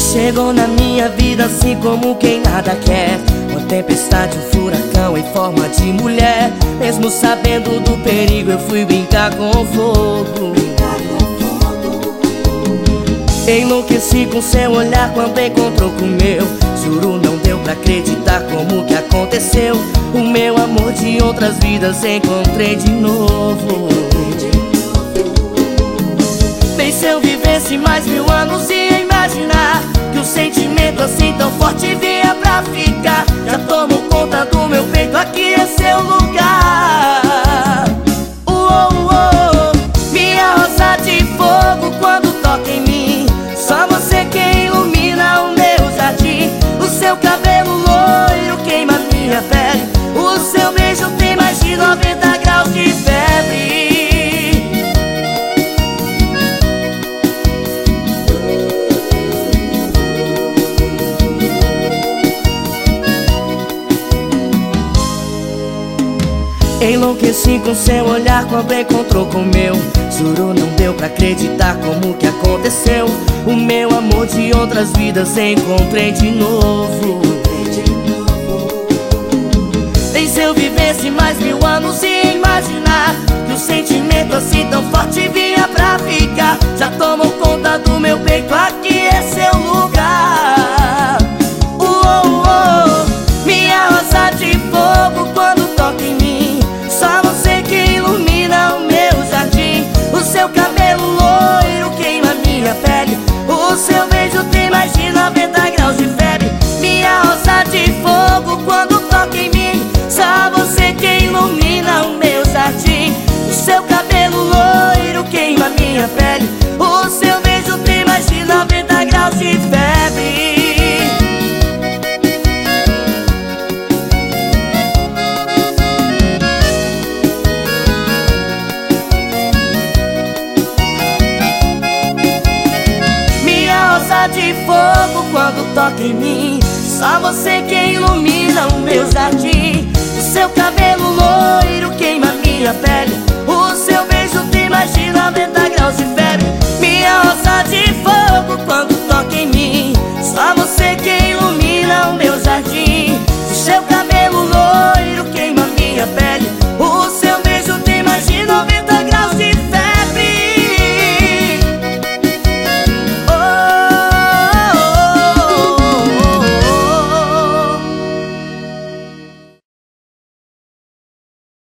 Chegou na minha vida assim como quem nada quer, uma tempestade, um furacão em forma de mulher. Mesmo sabendo do perigo, eu fui brincar com fogo. Enlouqueci com seu olhar quando encontrou com o meu. Juro, não deu pra acreditar como que aconteceu. O meu amor de outras vidas encontrei de novo. Nem se eu vivesse mais 1000 anos ia imaginar que o sentimento assim tão forte vinha pra ficar. Já tomou conta do meu peito, aqui é seu lugar. Minha rosa de fogo quando toca em mim, só você quem ilumina o meu jardim. O seu cabelo loiro queima minha pele, o seu beijo tem mais de 90 graus de febre. Enlouqueci com seu olhar quando encontrou com o meu. Juro, não deu pra acreditar como que aconteceu. O meu amor de outras vidas encontrei de novo. Nem se eu vivesse mais 1000 anos ia imaginar que o sentimento assim tão forte vinha pra ficar. Já tomou conta do meu peito, aqui é seu lugar. Minha rosa de fogo quando toca em mim, só você que ilumina o meu jardim. O seu cabelo loiro queima minha pele, o seu beijo tem mais de 90 graus de febre. Minha rosa de fogo quando toca em mim, só você que ilumina o meu jardim. O seu cabelo loiro queima minha pele, o seu beijo tem mais de 90 graus de febre. De fogo quando toca em mim, só você que ilumina o meu jardim. O seu cabelo loiro queima minha pele, o seu beijo tem mais de 90 graus de febre. Minha rosa de fogo quando